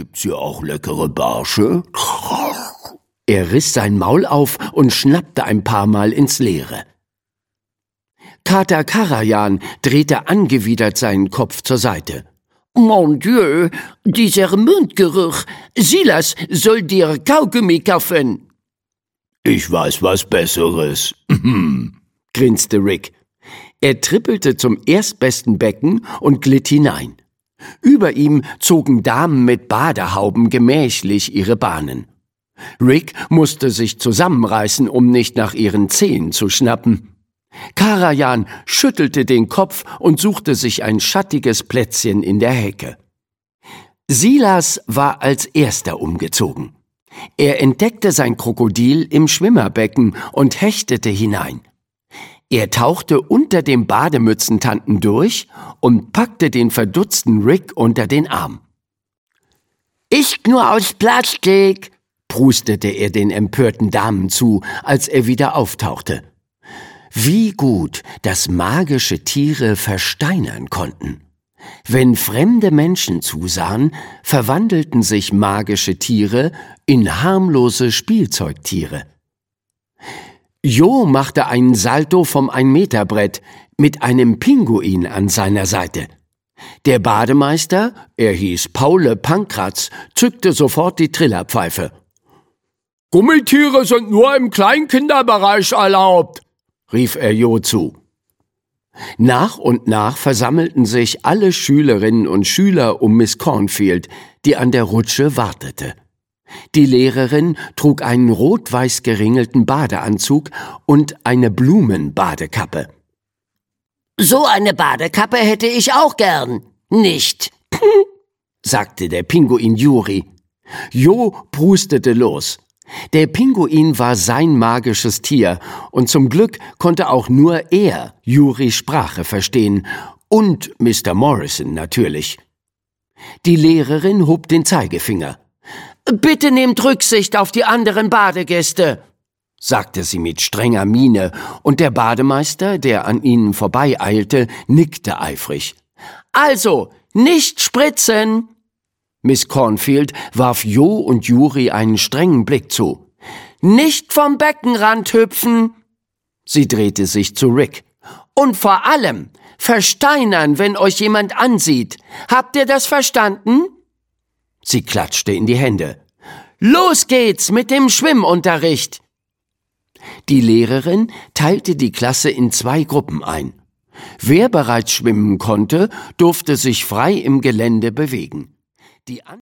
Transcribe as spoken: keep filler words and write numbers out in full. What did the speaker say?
Gibt's hier auch leckere Barsche? Er riss sein Maul auf und schnappte ein paar Mal ins Leere. Kater Karajan drehte angewidert seinen Kopf zur Seite. »Mon Dieu, dieser Mundgeruch! Silas soll dir Kaugummi kaufen!« »Ich weiß was Besseres«, grinste Rick. Er trippelte zum erstbesten Becken und glitt hinein. Über ihm zogen Damen mit Badehauben gemächlich ihre Bahnen. Rick musste sich zusammenreißen, um nicht nach ihren Zehen zu schnappen. Karajan schüttelte den Kopf und suchte sich ein schattiges Plätzchen in der Hecke. Silas war als erster umgezogen. Er entdeckte sein Krokodil im Schwimmerbecken und hechtete hinein. Er tauchte unter dem Bademützentanten durch und packte den verdutzten Rick unter den Arm. »Ist nur aus Plastik«, prustete er den empörten Damen zu, als er wieder auftauchte. Wie gut, dass magische Tiere versteinern konnten. Wenn fremde Menschen zusahen, verwandelten sich magische Tiere in harmlose Spielzeugtiere. Jo machte einen Salto vom Ein-Meter-Brett mit einem Pinguin an seiner Seite. Der Bademeister, er hieß Paule Pankratz, zückte sofort die Trillerpfeife. »Gummitiere sind nur im Kleinkinderbereich erlaubt«, rief er Jo zu. Nach und nach versammelten sich alle Schülerinnen und Schüler um Miss Cornfield, die an der Rutsche wartete. Die Lehrerin trug einen rot-weiß geringelten Badeanzug und eine Blumenbadekappe. »So eine Badekappe hätte ich auch gern. Nicht«, sagte der Pinguin Juri. Jo prustete los. Der Pinguin war sein magisches Tier, und zum Glück konnte auch nur er Juris Sprache verstehen und Mister Morrison natürlich. Die Lehrerin hob den Zeigefinger. »Bitte nehmt Rücksicht auf die anderen Badegäste«, sagte sie mit strenger Miene, und der Bademeister, der an ihnen vorbeieilte, nickte eifrig. »Also, nicht spritzen!« Miss Cornfield warf Jo und Juri einen strengen Blick zu. »Nicht vom Beckenrand hüpfen!« Sie drehte sich zu Rick. »Und vor allem versteinern, wenn euch jemand ansieht. Habt ihr das verstanden?« Sie klatschte in die Hände. »Los geht's mit dem Schwimmunterricht!« Die Lehrerin teilte die Klasse in zwei Gruppen ein. Wer bereits schwimmen konnte, durfte sich frei im Gelände bewegen. Die